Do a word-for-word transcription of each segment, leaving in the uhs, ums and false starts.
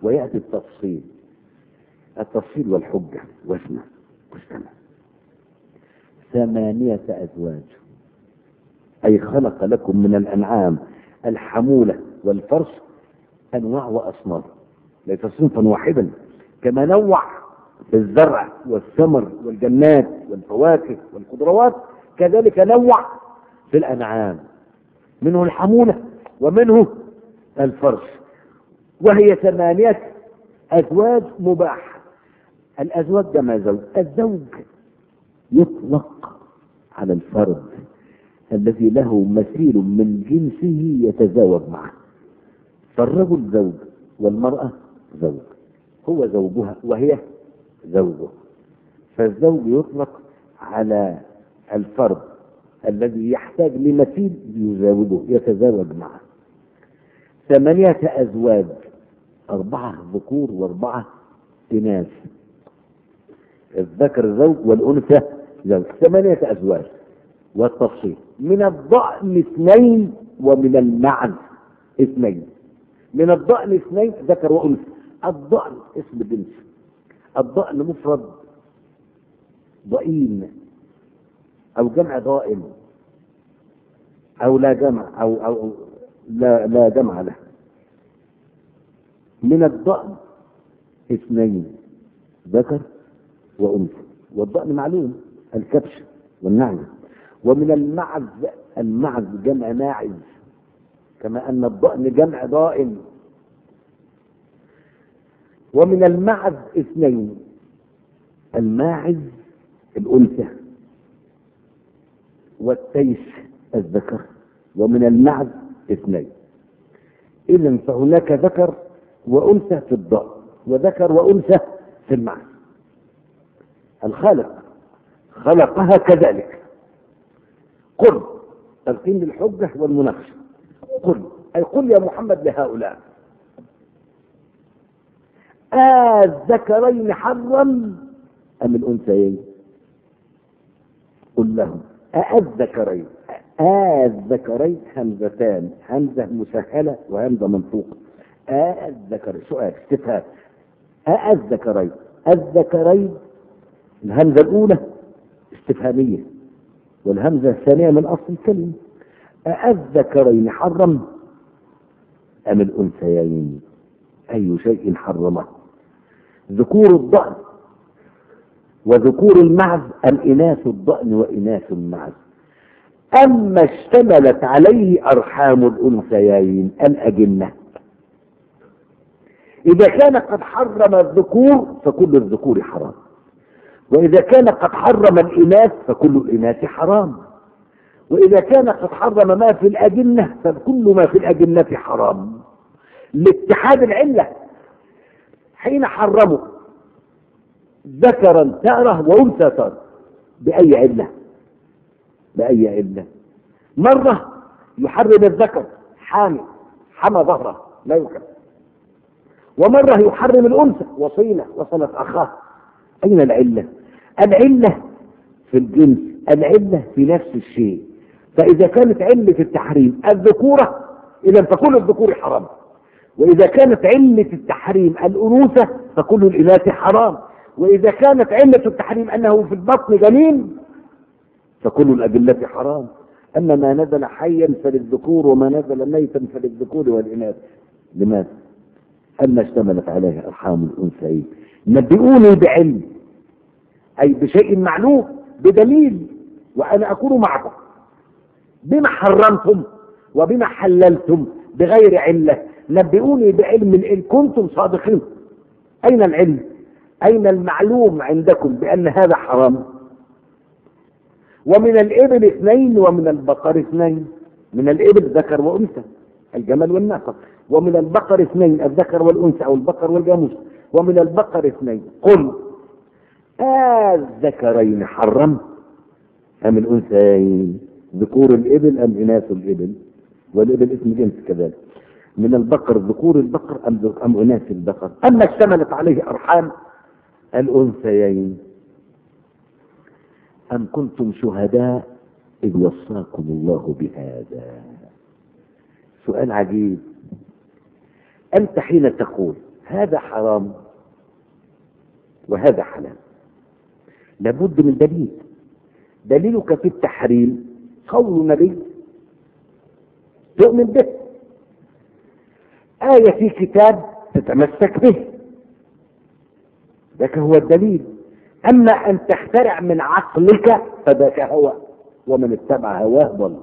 ويأتي التفصيل. التفصيل والحجة. واسمع واستمع. ثمانية أزواج، أي خلق لكم من الأنعام الحمولة والفرس أنواع وأصناف، ليس صنفا واحدا، كما نوع في الزرع والثمر والجنات والفواكه والخضروات، كذلك نوع في الأنعام، منه الحمولة ومنه الفرس، وهي ثمانية أزواج مباح. الأزواج جمع زوج. الزوج يطلق على الفرد الذي له مثيل من جنسه يتزاوج معه، فالرجل زوج والمرأة زوج، هو زوجها وهي زوجه، فالزوج يطلق على الفرد الذي يحتاج لمثيل يزاوجه يتزاوج معه. ثمانية أزواج، أربعة ذكور وأربعة إناث، الذكر زوج والأنثى زوج، ثمانية أزواج. والتفصيل: من الضأن اثنين ومن المعز اثنين. من الضأن اثنين ذكر وأنثى. الضأن اسم جنس، الضأن مفرد ضئين أو جمع ضائن أو لا جمع أو أو لا لا جمع له. من الضأن اثنين ذكر وأنثى، والضأن معلوم الكبش والنعجة. ومن المعز، المعز جمع ماعز، كما أن الضأن جمع ضائن. ومن المعز اثنين، الماعز الأنثى والتيس الذكر. ومن المعز اثنين. إذن فهناك ذكر وأنثى في الضأن، وذكر وأنثى في المعز. الخالق خلقها كذلك. قل، تلقين للحجة والمناقشة. قل، أي قل يا محمد لهؤلاء: الذكرين حرم أم الأنثيين؟ قل لهم: الذكرين. الذكرين همزتان، همزة مسهلة وهمزة منطوقة. الذكر سؤال استفهام. الذكرين، الذكرين الهمزة الأولى استفهامية، والهمزة الثانية من أصل الكلمة. الذكرين حرم أم الأنثيين؟ أي شيء حرمه؟ ذكور الضأن وذكور المعز أم إناث الضأن وإناث المعز؟ أما اشتملت عليه أرحام الأنثيين الأجنة. إذا كان قد حرم الذكور فكل الذكور حرام، وإذا كان قد حرم الإناث فكل الإناث حرام، وإذا كان قد حرم ما في الأجنة فكل ما في الأجنة حرام، لاتحاد العلة. حين حرموا ذكرا تاره وأنثى تاره، بأي علة؟ بأي علة؟ مرة يحرم الذكر حامي حمى ظهره لا يكل، ومرة يحرم الأنثى وصيلة وصلت أخاه. أين العلة؟ العلة في الجنس، العلة في نفس الشيء. فإذا كانت علة التحريم الذكورة إذا فكل الذكور حرام، وإذا كانت علة التحريم الأنوثة فكل الإناث حرام، وإذا كانت علة التحريم أنه في البطن جنين فكل الأجلة حرام. أما ما نزل حيا فللذكور وما نزل ميتا فللذكور والإناث. لماذا؟ أما اشتملت عليه أرحام الأنثيين. نبئوني بعلم، أي بشيء معلوم بدليل، وأنا أكون معكم. بما حرمتم وبما حللتم بغير علة، نبئوني بعلم إن كنتم صادقين. أين العلم؟ أين المعلوم عندكم بأن هذا حرام؟ ومن الإبل اثنين ومن البقر اثنين. من الإبل ذكر وأنثى، الجمل والناقة. ومن البقر اثنين، الذكر والأنثى أو البقر والجاموس. ومن البقر اثنين. قل الذكرين حرم أم الأنثيين؟ ذكور الإبل أم إناث الإبل؟ والإبل اسم جنس كذلك. من البقر ذكور البقر أم أم إناث البقر؟ أما اشتملت عليه أرحام الأنثيين. أم كنتم شهداء إذ وصاكم الله بهذا؟ سؤال عجيب. أنت حين تقول هذا حرام وهذا حلال، لابد من دليل. دليلك في التحريم قول النبي تؤمن به، آية في كتاب تتمسك به، ذاك هو الدليل. أما أن تخترع من عقلك فذاك هوى، ومن اتبع هواه ضل.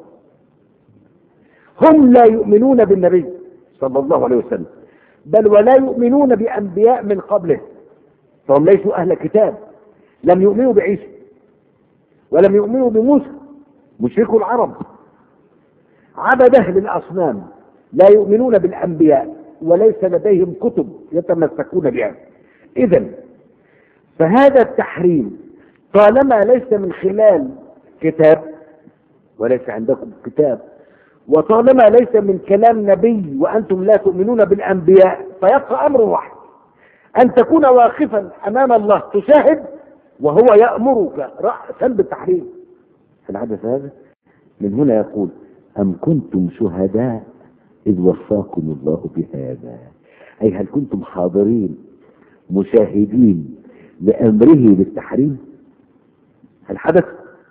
هم لا يؤمنون بالنبي صلى الله عليه وسلم، بل ولا يؤمنون بأنبياء من قبله، فهم ليسوا أهل كتاب، لم يؤمنوا بعيسى ولم يؤمنوا بموسى، مشركوا العرب عبده للأصنام، لا يؤمنون بالأنبياء وليس لديهم كتب يتمسكون بها. إذن فهذا التحريم طالما ليس من خلال كتاب وليس عندكم كتاب، وطالما ليس من كلام نبي وأنتم لا تؤمنون بالأنبياء، فيبقى أمر واحد، أن تكون واقفا أمام الله تشاهد وهو يأمرك رأسا بالتحريم. فالحدث هذا من هنا يقول أم كنتم شهداء إذ وصاكم الله بهذا، أي هل كنتم حاضرين مشاهدين لأمره بالتحريم؟ هل حدث؟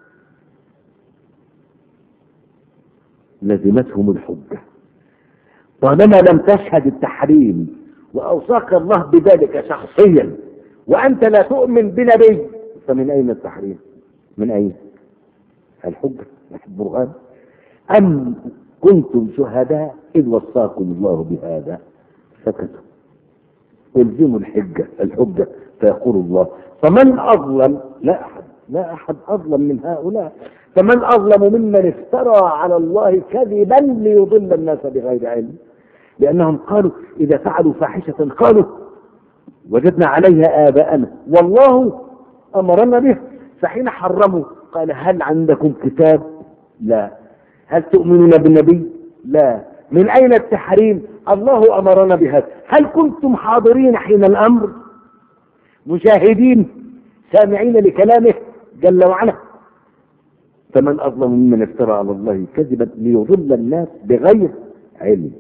لزمتهم الحجة طالما لم تشهد التحريم وأوصاك الله بذلك شخصيا وأنت لا تؤمن بنبي، فمن أين التحريم؟ من أين؟ الحجة البرهان. أم كنتم شهداء إذ وصاكم الله بهذا، سكتوا. الزموا الحجة الحجة، فيقول الله فمن أظلم، لا أحد لا أحد أظلم من هؤلاء، فمن أظلم ممن افترى على الله كذبا ليضل الناس بغير علم. لأنهم قالوا إذا فعلوا فاحشة قالوا وجدنا عليها آباءنا والله أمرنا به، فحين حرموا قال هل عندكم كتاب؟ لا. هل تؤمنون بالنبي؟ لا. من أين التحريم؟ الله أمرنا بهذا. هل كنتم حاضرين حين الأمر مشاهدين سامعين لكلامه جل وعلا؟ فمن أظلم ممن افترى على الله كذبا ليضل الناس بغير علم.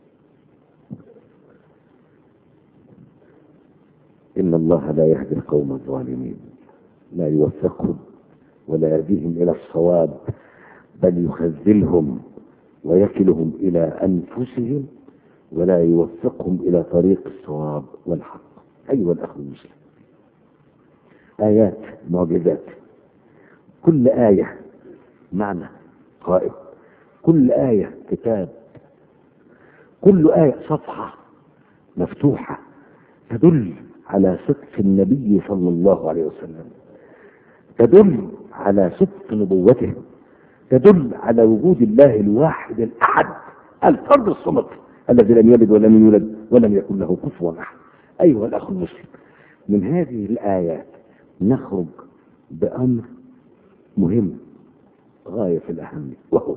إن الله لا يهدي القوم الظالمين، لا يوفقهم ولا يهديهم إلى الصواب، بل يخذلهم ويكلهم إلى أنفسهم ولا يوفقهم إلى طريق الصواب والحق. أيها الأخ المسلم، آيات معجزات، كل آية معنى قائم، كل آية كتاب، كل آية صفحة مفتوحة تدل على صدق النبي صلى الله عليه وسلم، تدل على صدق نبوته، تدل على وجود الله الواحد الأحد الفرد الصمد الذي لم يلد ولم يولد ولم يكن له كفوا أحد. أيها الأخ المسلم، من هذه الآيات نخرج بأمر مهم غاية في الأهمية، وهو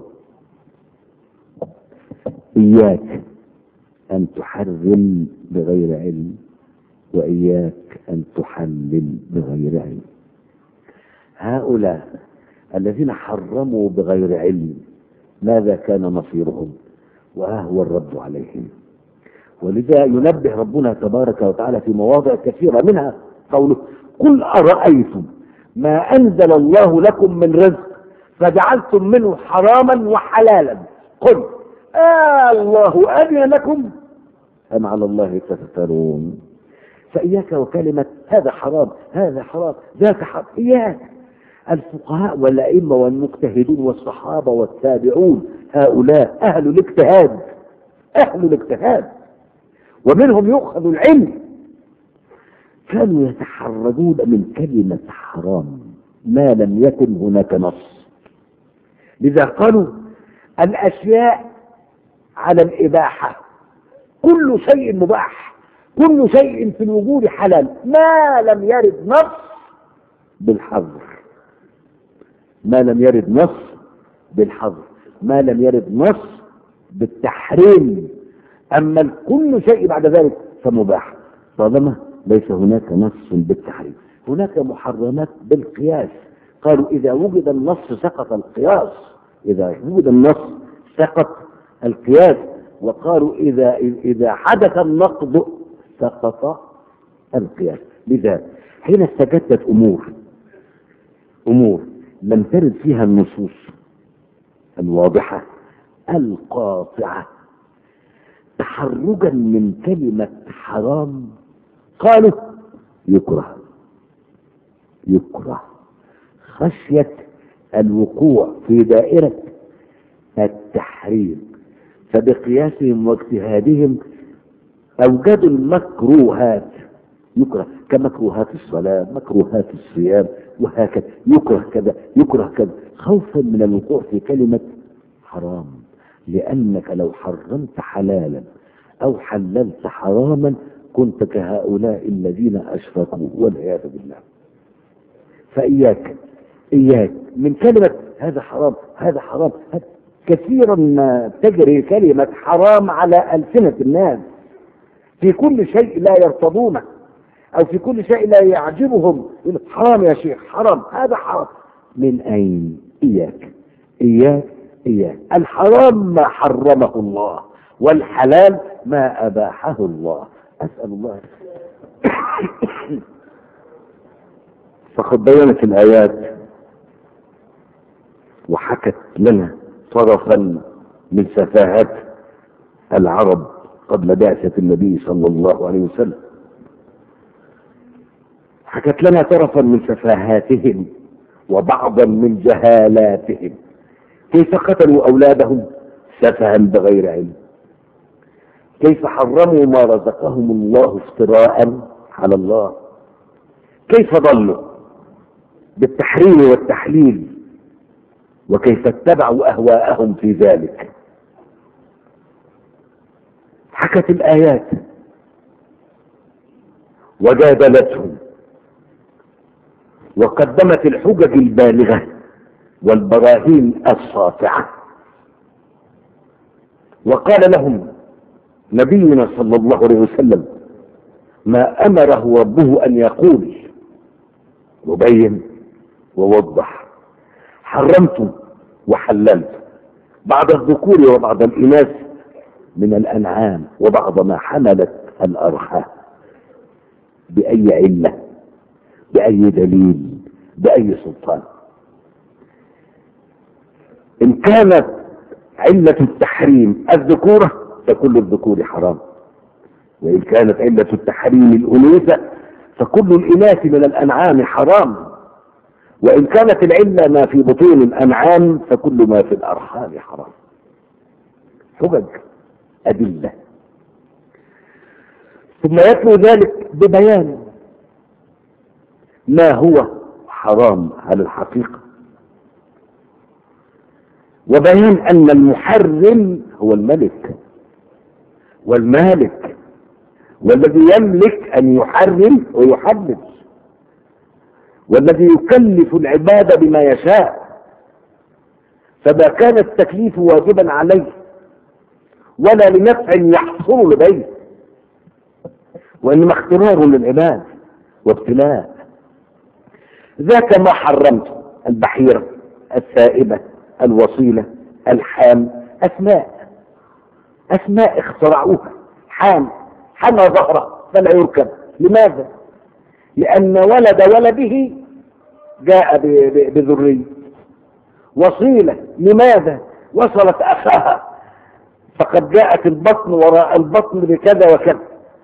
إياك أن تحرم بغير علم، وإياك أن تحلل بغير علم. هؤلاء الذين حرموا بغير علم ماذا كان مصيرهم؟ وها هو الرد عليهم. ولذا ينبه ربنا تبارك وتعالى في مواضع كثيرة، منها قوله قل أرأيتم ما أنزل الله لكم من رزق فجعلتم منه حراما وحلالا قل آه الله أذن لكم أم على الله تفترون. فإياك وكلمة هذا حرام هذا حرام ذاك حرام، إياك. الفقهاء والأئمة والمجتهدون والصحابة والتابعون هؤلاء أهل الاجتهاد، أهل الاجتهاد ومنهم يؤخذ العلم، كانوا يتحرجون من كلمة حرام ما لم يكن هناك نص. لذا قالوا الأشياء على الإباحة، كل شيء مباح، كل شيء في الوجود حلال ما لم يرد نص بالحظر، ما لم يرد نص بالحظر، ما لم يرد نص بالتحريم. أما كل شيء بعد ذلك فمباح طالما ليس هناك نص بالتحريم. هناك محرمات بالقياس، قالوا إذا وجد النص سقط القياس، إذا وجد النص سقط القياس. وقالوا إذا إذا حدث النقض سقط القياس. لذا حين استجدت أمور أمور لم ترد فيها النصوص الواضحة القاطعة تحرجا من كلمة حرام قالوا يكره يكره خشية الوقوع في دائرة التحريم، فبقياسهم واجتهادهم أوجدوا المكروهات يكره كمكروهات الصلاة، مكروهات الصيام، وهكذا يكره كذا يكره كذا، خوفا من الوقوع في كلمة حرام، لأنك لو حرمت حلالا أو حللت حراما كنت كهؤلاء الذين أشركوا والعياذ بالله. فإياك إياك من كلمة هذا حرام هذا حرام. كثيرا ما تجري كلمة حرام على ألسنة الناس في كل شيء لا يرتضونه أو في كل شيء لا يعجبهم، حرام يا شيخ حرام هذا حرام. من أين؟ إياك إياك إياك الحرام ما حرمه الله والحلال ما أباحه الله. أسأل الله. فقد بينت الآيات وحكت لنا طرفا من سفاهات العرب قبل بعثة النبي صلى الله عليه وسلم، حكت لنا طرفا من سفاهاتهم وبعضا من جهالاتهم، كيف قتلوا أولادهم سفها بغير علم، كيف حرموا ما رزقهم الله افتراء على الله، كيف ضلوا بالتحريم والتحليل، وكيف اتبعوا أهواءهم في ذلك. حكت الآيات وجادلتهم وقدمت الحجج البالغة والبراهين الساطعة، وقال لهم نبينا صلى الله عليه وسلم ما أمره ربه أن يقول، وبين ووضح حرمت وحللت بعض الذكور وبعض الإناث من الأنعام وبعض ما حملت الأرحام. بأي علة؟ بأي دليل؟ بأي سلطان؟ إن كانت علة التحريم الذكورة فكل الذكور حرام، وإن كانت علة التحريم الأنوثة فكل الإناث من الأنعام حرام، وإن كانت العلة ما في بطون الأنعام فكل ما في الأرحام حرام. حجج أدلة، ثم يتلو ذلك ببيان ما هو حرام على الحقيقة، وبيان أن المحرم هو الملك والمالك، والذي يملك أن يحرم ويحلل، والذي يكلف العباد بما يشاء، فما كان التكليف واجبا عليه ولا لنفع يحصل لديه، وإنما اختبار للعباد وابتلاء. ذاك ما حرمت البحيرة السائبة الوصيلة الحام، أسماء أسماء اخترعوها. حام حمى ظهره فلا يركب. لماذا؟ لأن ولد ولده جاء بذرية. وصيلة لماذا؟ وصلت أخاها فقد جاءت البطن وراء البطن بكذا وكذا.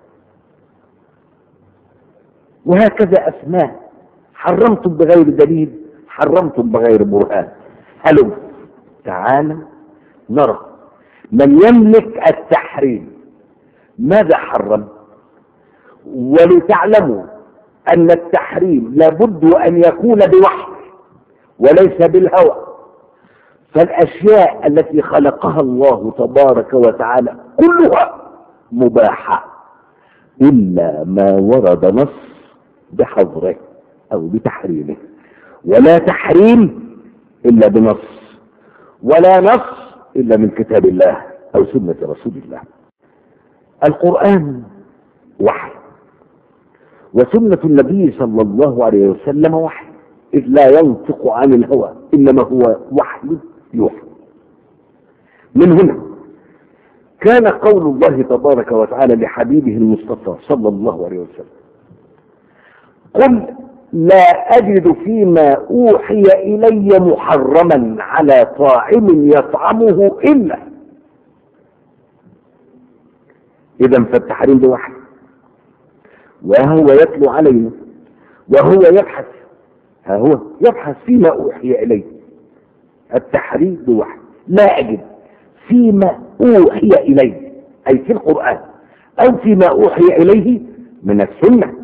وهكذا أسماء حرمتم بغير دليل، حرمتم بغير برهان. هلو تعالى نرى من يملك التحريم ماذا حرم، ولتعلموا أن التحريم لابد أن يكون بوحي وليس بالهوى. فالأشياء التي خلقها الله تبارك وتعالى كلها مباحة إلا ما ورد نص بحظره أو بتحريمه، ولا تحريم إلا بنص، ولا نص إلا من كتاب الله أو سنة رسول الله. القرآن وحي، وسنة النبي صلى الله عليه وسلم وحي، إذ لا ينطق عن الهوى إنما هو وحي يوحى. من هنا كان قول الله تبارك وتعالى لحبيبه المصطفى صلى الله عليه وسلم: قل لا أجد فيما أوحي إلي محرما على طاعم يطعمه إلا. إذا فالتحريم بوحي، وهو يتلو علينا وهو يبحث، ها هو يبحث فيما أوحي إليه. التحريم بوحي، لا أجد فيما أوحي إليه أي في القرآن أو فيما أوحي إليه من السنة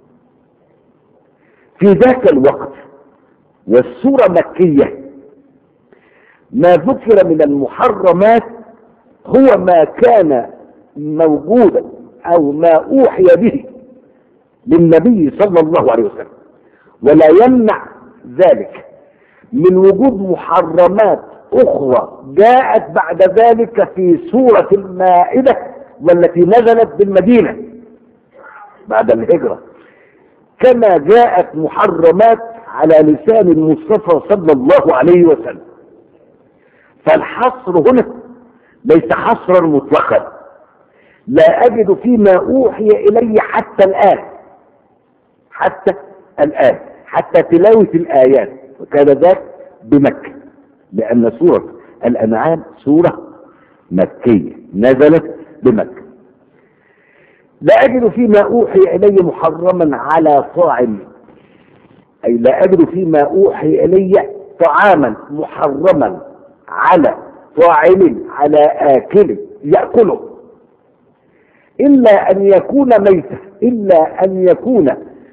في ذاك الوقت والسورة مكية. ما ذكر من المحرمات هو ما كان موجودا أو ما أوحي به للنبي صلى الله عليه وسلم، ولا يمنع ذلك من وجود محرمات أخرى جاءت بعد ذلك في سورة المائدة والتي نزلت بالمدينة بعد الهجرة، كما جاءت محرمات على لسان المصطفى صلى الله عليه وسلم. فالحصر هنا ليس حصرا مطلقا، لا أجد فيما أوحي إلي حتى الآن، حتى الآن، حتى تلاوة الآيات، وكان ذاك بمكة، لأن سورة الأنعام سورة مكية نزلت بمكة. لا أجد فيما أوحي إلي محرما على طاعم، أي لا أجد فيما أوحي إلي طعاما محرما على طاعم، على آكل يأكله، إلا أن يكون ميتا، إلا أن يكون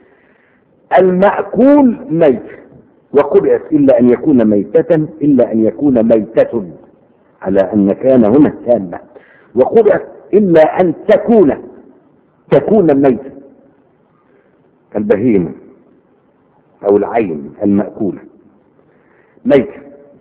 المأكول ميت، وقرأت إلا أن يكون ميتة، إلا أن يكون ميتة على أن كان هنا تامة، وقرأت إلا أن تكون تكون ميتة البهيمة أو العين المأكولة ميتة،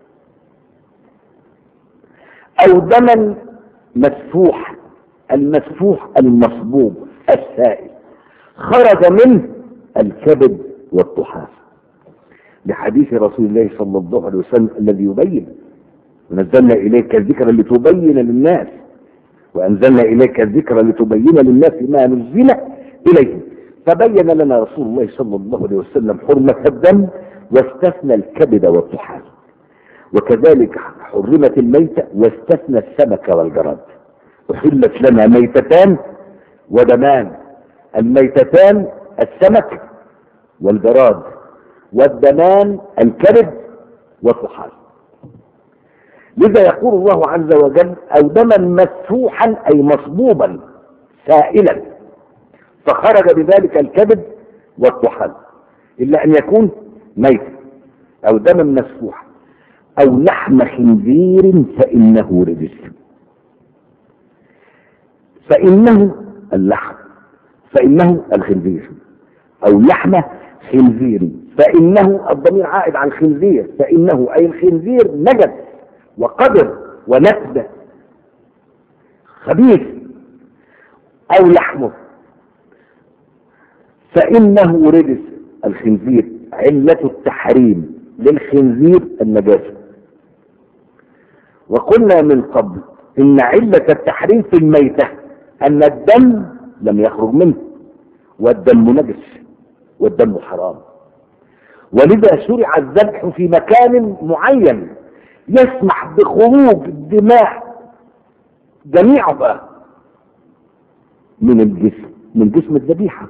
أو دما مسفوح، المسفوح المصبوب السائل خرج منه الكبد والطحال، لحديث رسول الله صلى الله عليه وسلم الذي يبين: ونزلنا إليك الذكر لتبين للناس، وأنزلنا إليك الذكر لتبين للناس ما نزل إليهم. فبين لنا رسول الله صلى الله عليه وسلم حرمة الدم واستثنى الكبد والطحال، وكذلك حرمت الميتة واستثنى السمك والجراد. أحلت لنا ميتتان ودمان، الميتتان السمك والجراد، والدمان الكبد والطحال. لذا يقول الله عز وجل: أو دما مسفوحا أي مصبوبا سائلا، فخرج بذلك الكبد والطحال، إلا أن يكون ميت، أو دما مسفوحا، أو لحم خنزير فإنه رجس. فإنه اللحم، فإنه الخنزير، أو لحم خنزير، فإنه الضمير عائد عن الخنزير، فإنه أي الخنزير نجس وقدر ونتبة خبيث، أو لحمه، فإنه رجس. الخنزير علة التحريم للخنزير النجاسة، وقلنا من قبل إن علة التحريم في الميتة أن الدم لم يخرج منه، والدم نجس والدم حرام، ولذا شرع الذبح في مكان معين يسمح بخروج الدماء جميعها من الجسم، من جسم الذبيحة.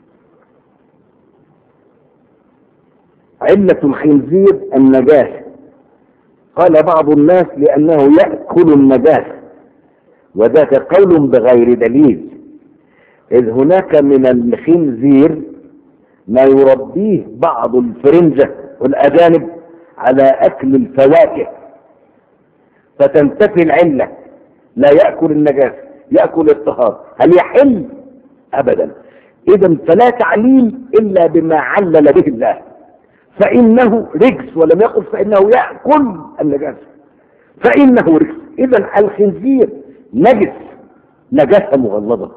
علة الخنزير النجاسة، قال بعض الناس لأنه يأكل النجاسة، وذاك قول بغير دليل، إذ هناك من الخنزير ما يربيه بعض الفرنجة والأجانب على أكل الفواكه، فتنتفي العلة، لا يأكل النجاسة، يأكل الطهارة. هل يحل؟ أبدا. إذن فلا تعليل إلا بما علل به الله، فإنه رجس، ولم يقل فإنه يأكل النجاسة، فإنه رجس. إذن الخنزير نجس نجاسة مغلظة،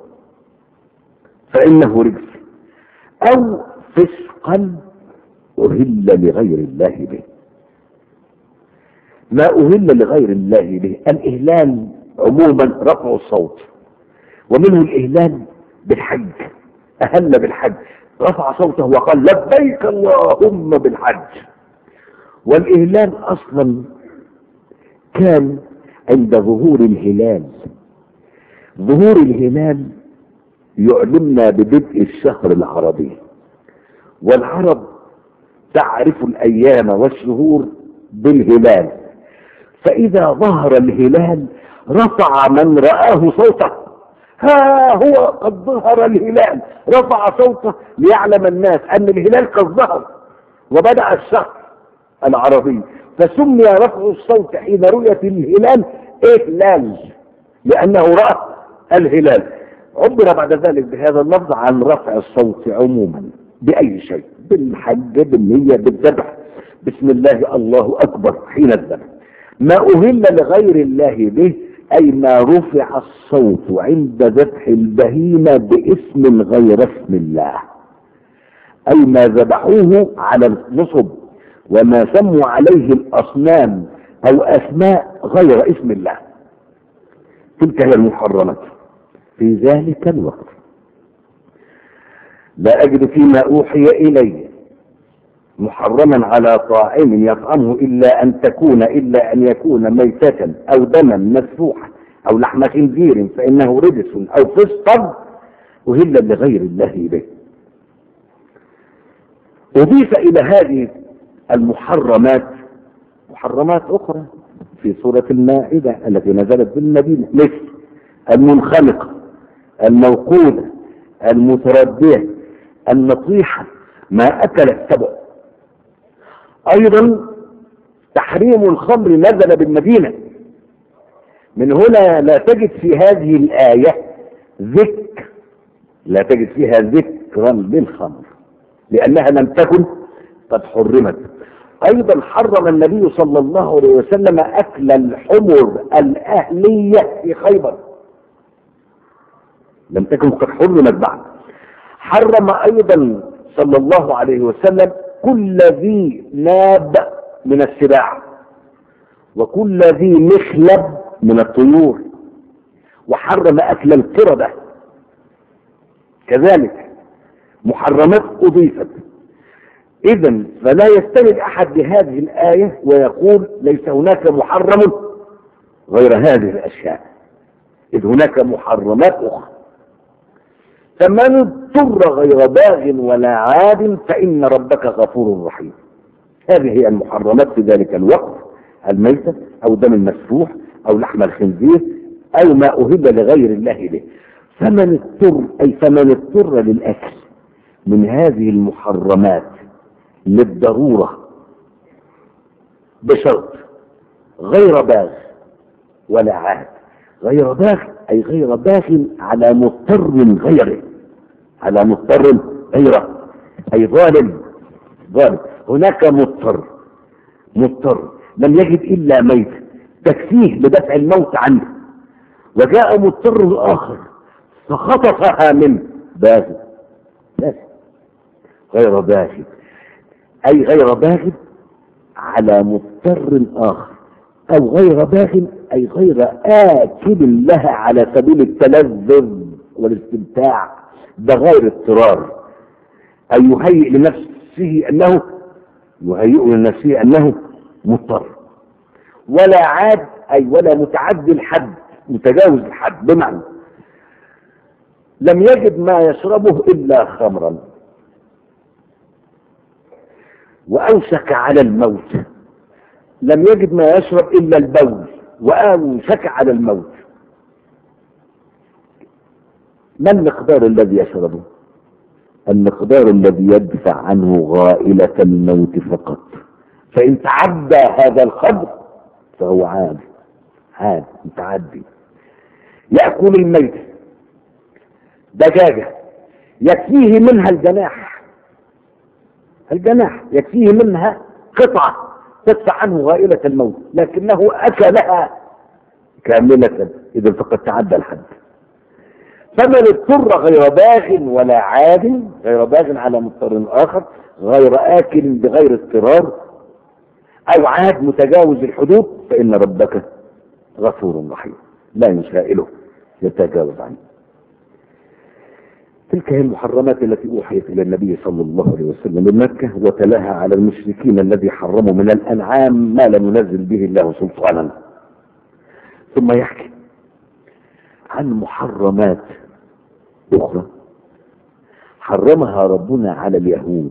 فإنه رجس. أو فسقا أهل لغير الله به، ما أهل لغير الله به. الإهلال عموما رفع الصوت، ومنه الإهلال بالحج، أهل بالحج رفع صوته وقال لبيك اللهم بالحج. والإهلال أصلا كان عند ظهور الهلال. ظهور الهلال يعلمنا ببدء الشهر العربي، والعرب تعرف الأيام والشهور بالهلال، فإذا ظهر الهلال رفع من رآه صوته، ها هو قد ظهر الهلال، رفع صوته ليعلم الناس أن الهلال قد ظهر وبدأ الشهر العربي، فسمي رفع الصوت حين رؤية الهلال إهلال لأنه رأى الهلال. عبر بعد ذلك بهذا اللفظ عن رفع الصوت عموما بأي شيء، بالحج، بالنية، بالذبح، بسم الله الله أكبر حين الذبح. ما أهل لغير الله به أي ما رفع الصوت عند ذبح البهيمة باسم غير اسم الله، أي ما ذبحوه على النصب وما سموا عليه الأصنام أو أسماء غير اسم الله، تلك هي المحرمات في ذلك الوقت. لا أجد فيما أوحي إلي محرما على طاعم يطعمه إلا أن تكون إلا أن يكون ميتة أو دما مسفوحا أو لحم خنزير فإنه رجس أو فسقا أهل لغير الله به. أضيف إلى هذه المحرمات محرمات أخرى في سورة المائدة التي نزلت بالمدينة، مثل المنخلقة، الموقودة، المتردية، النطيحة، ما أكل السبع. أيضا تحريم الخمر نزل بالمدينة. من هنا لا تجد في هذه الآية ذكر، لا تجد فيها ذكرا للخمر لأنها لم تكن قد حرمت. أيضا حرم النبي صلى الله عليه وسلم أكل الحمر الأهلية في خيبر، لم تكن قد حرمت بعد. حرم أيضا صلى الله عليه وسلم كل ذي ناب من السباع وكل ذي مخلب من الطيور، وحرم أكل القردة كذلك، محرمات أضيفت. إذن فلا يستند أحد بهذه الآية ويقول ليس هناك محرم غير هذه الأشياء، إذ هناك محرمات أخرى. فمن اضطر غير باغ ولا عاد فإن ربك غفور رحيم. هذه هي المحرمات في ذلك الوقت: الميتة أو دم المسفوح أو لحم الخنزير أو ما أهل لغير الله به. فمن اضطر أي فمن اضطر للأكل من هذه المحرمات للضرورة بشرط غير باغ ولا عاد. غير باغ أي غير باغ على مضطر غيره، على مضطر غيره أي ظالم ظالم. هناك مضطر مضطر لم يجد إلا ميت تكفيه لدفع الموت عنه، وجاء مضطر آخر فخطفها منه، باغ بس غير باغ أي غير باغ على مضطر آخر، أو غير باغ أي غير آكل لها على سبيل التلذذ والاستمتاع بغير اضطرار، أي يهيئ لنفسه أنه يهيئ لنفسه أنه مضطر. ولا عاد أي ولا متعدي الحد، متجاوز الحد، بمعنى لم يجد ما يشربه إلا خمرا وأوشك على الموت، لم يجد ما يشرب إلا البول وأوشك على الموت. ما المقدار الذي يشربه؟ المقدار الذي يدفع عنه غائلة الموت فقط، فإن تعدى هذا القدر فهو عاد عاد متعدي. يأكل الميت دجاجة يكفيه منها الجناح، الجناح يكفيه منها قطعة تدفع عنه غائلة الموت، لكنه أكلها كاملة، إذا فقد تعدى الحد. فمن اضطر غير باغ ولا عاد، غير باغ على مضطر آخر، غير آكل بغير اضطرار، أو عاد متجاوز الحدود، فإن ربك غفور رحيم. لا يسائله يتجاوز عنه. تلك هي المحرمات التي أوحيت إلى النبي صلى الله عليه وسلم من مكة، وتلاها على المشركين الذي حرموا من الأنعام ما لم ينزل به الله سلطانا. ثم يحكي عن محرمات أخرى حرمها ربنا على اليهود،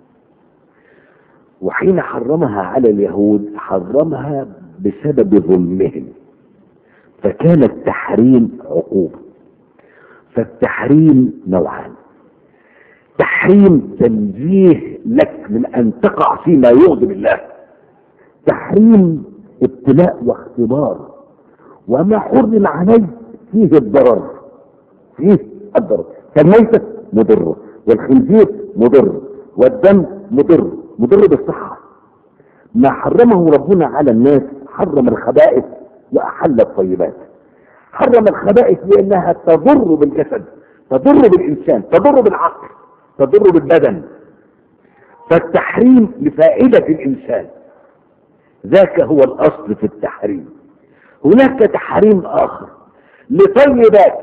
وحين حرمها على اليهود حرمها بسبب ظلمهم، فكان التحريم عقوبة. فالتحريم نوعان: تحريم تنزيه لك من أن تقع فيما يغضب الله، تحريم ابتلاء واختبار، وما حرم عليك فيه الضرر، فيه الضرر. فالميتة مضر، والخنزير مضر، والدم مضر، مضر بالصحة. ما حرمه ربنا على الناس حرم الخبائث وأحل الطيبات. حرم الخبائث لأنها تضر بالجسد، تضر بالإنسان، تضر بالعقل، تضر بالبدن. فالتحريم لفائدة الإنسان، ذاك هو الأصل في التحريم. هناك تحريم آخر لطيبات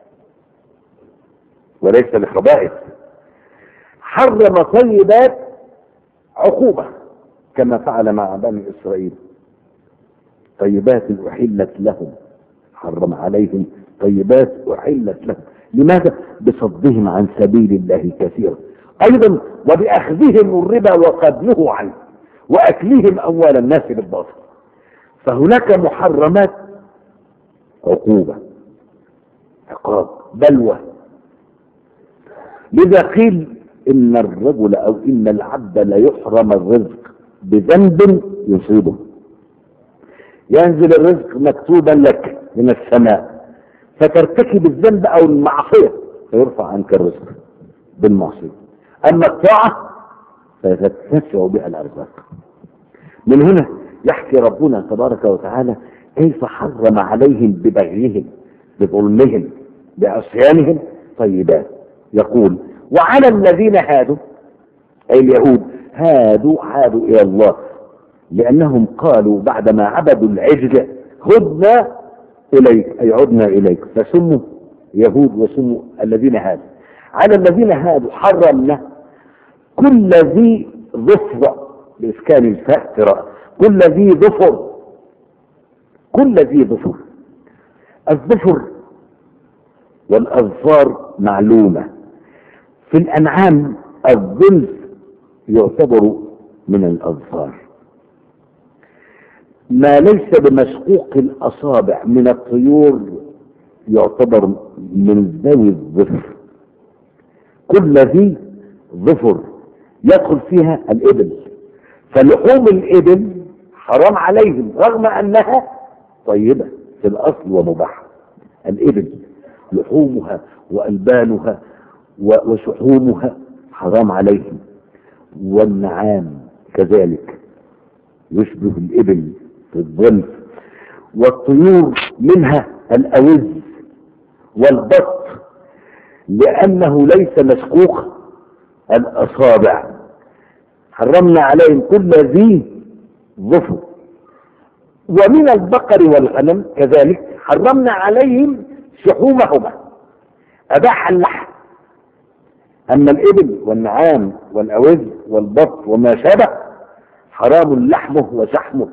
وليس لخبائث. حرم طيبات عقوبة كما فعل مع بني إسرائيل، طيبات أحلت لهم، حرم عليهم طيبات أحلت لهم. لماذا؟ بصدهم عن سبيل الله كثيرا، أيضا وبأخذهم الربا وقد نهوا عنه، وأكلهم أموال الناس بالباطل. فهناك محرمات عقوبة، عقاب، بلوى. لذا قيل إن الرجل أو إن العبد لا يحرم الرزق بذنب يصيبه. ينزل الرزق مكتوبا لك من السماء فترتكب الذنب أو المعصية فيرفع عنك الرزق بالمعصية، أما الطاعة فتتسع بها الأرزاق. من هنا يحكي ربنا تبارك وتعالى كيف حرم عليهم ببغيهم، بظلمهم، بعصيانهم طيبات. يقول: وعلى الذين هادوا، أي اليهود، هادوا عادوا إلى الله، لأنهم قالوا بعدما عبدوا العجل: هدنا إليك، أي عدنا إليك، فسموا يهود وسموا الذين هادوا. على الذين هادوا حرمنا كل ذي ظفر، بإسكان الفاء قراءة، كل ذي ظفر، كل ذي ظفر. الظفر والأظفار معلومة. في الأنعام الظلف يعتبر من الأظفار. ما ليس بمشقوق الأصابع من الطيور يعتبر من ذوي الظفر. كل ذي ظفر يدخل فيها الإبل، فلحوم الإبل حرام عليهم رغم أنها طيبة في الأصل ومباحة. الإبل لحومها وألبانها وشحومها حرام عليهم، والنعام كذلك يشبه الإبل في الظلف. والطيور منها الأوز والبط لأنه ليس مشقوق الأصابع، حرمنا عليهم كل ذي ظفر. ومن البقر والغنم كذلك حرمنا عليهم شحومهما، أباح اللحم. أما الإبل والنعام والأوز والبط وما شابه حرام لحمه وشحمه.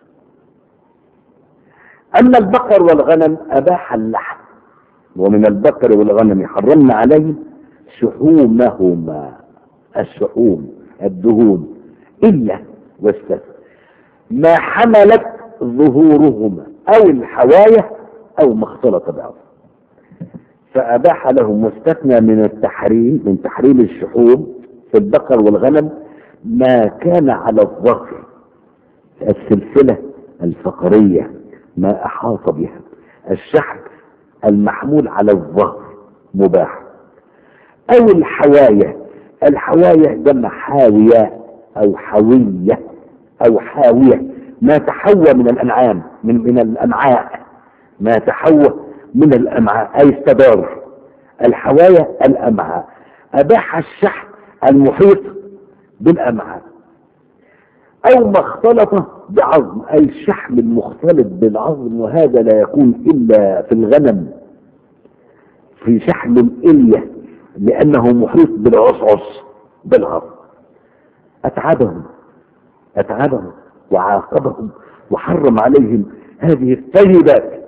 أما البقر والغنم أباح اللحم، ومن البقر والغنم حرمنا عليهم شحومهما، الشحوم الدهون، إلا واستثنى ما حملت ظهورهما أو الحوايا أو ما اختلط بعض. فأباح لهم واستثنى من التحريم، من تحريم الشحوم في البقر والغنم ما كان على الظهر، السلسلة الفقرية ما أحاط بها، الشحم المحمول على الظهر مباح. أو الحوايا، الحوايا جمع حاوية أو حوية أو حاوية، ما تحوى من الأنعام، من من الأمعاء، ما تحوى من الأمعاء أي استدار. الحوايا الأمعاء. أباح الشحم المحيط بالأمعاء. أو ما اختلط بعظم، أي الشحم المختلط بالعظم، وهذا لا يكون إلا في الغنم في شحم الإلية لأنه محيط بالعصعص بالعظم. أتعبهم أتعبهم وعاقبهم وحرم عليهم هذه الطيبات.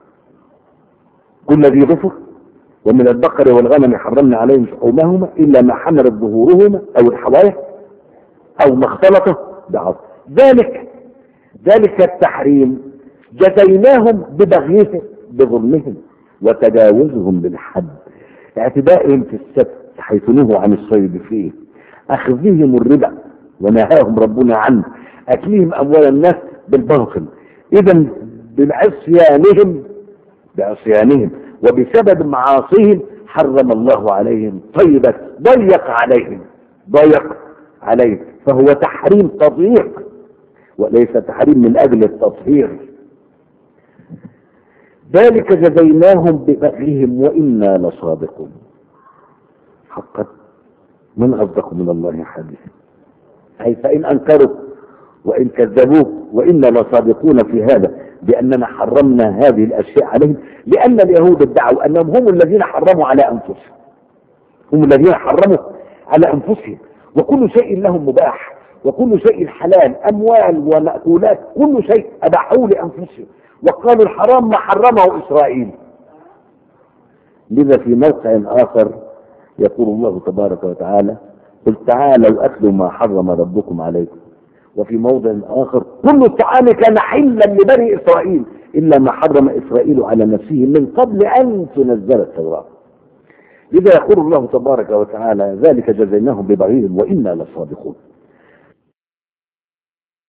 كل ذي ظفر ومن البقر والغنم حرمنا عليهم شحومهما إلا ما حملت ظهورهما أو الحوايا أو ما اختلط بعظم. ذلك ذلك التحريم جزيناهم ببغيهم بظلمهم وتجاوزهم بالحد، اعتدائهم في السبت حيث نهوا عن الصيد فيه، أخذهم الربا ونهاهم ربنا عنه، أكلهم أموال الناس بالباطل. إذا بعصيانهم بعصيانهم وبسبب معاصيهم حرم الله عليهم طيبة، ضيق عليهم ضيق عليهم فهو تحريم تضييق وليس تحريم من أجل التطهير. ذلك جزيناهم ببغيهم وإنا لصادقون. حقا من أصدق من الله حديثا، أي فإن أنكروا وإن كذبوه وإنا لصادقون في هذا بأننا حرمنا هذه الأشياء عليهم، لأن اليهود ادعوا أنهم هم الذين حرموا على أنفسهم، هم الذين حرموا على أنفسهم، وكل شيء لهم مباح وكل شيء حلال، أموال ومأكولات كل شيء أباحوه لأنفسهم، وقالوا الحرام ما حرمه إسرائيل. لذا في موقع آخر يقول الله تبارك وتعالى قل تعالوا أتلوا ما حرم ربكم عليكم، وفي موضع آخر كل الطعام كان حلا لبني إسرائيل إلا ما حرم إسرائيل على نفسه من قبل أن تنزل التوراة. لذا يقول الله تبارك وتعالى ذلك جزيناهم ببغيهم وإنا لصادقون.